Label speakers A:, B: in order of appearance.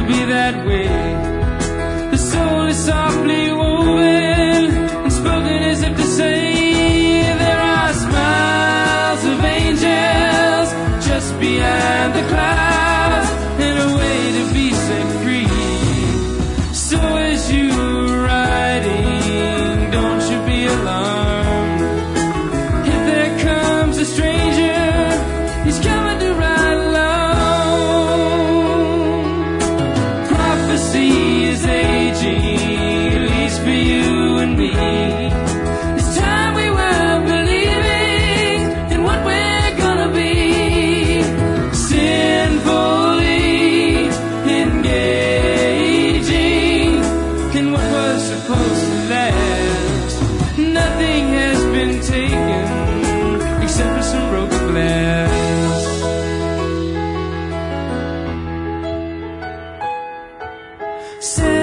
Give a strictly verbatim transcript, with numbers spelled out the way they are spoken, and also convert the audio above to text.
A: be that way. The soul is softly woven and spoken as if to say, there are smiles of angels just behind the clouds, and a way to be set free. So as you riding, don't you be alarmed. If there comes a stranger, he's coming to ride alone. Prophecy is aging, at least for you and me. It's time we were believing in what we're gonna be. Sinfully engaging in what was supposed to last. Nothing has been taken except for some broken glass. Say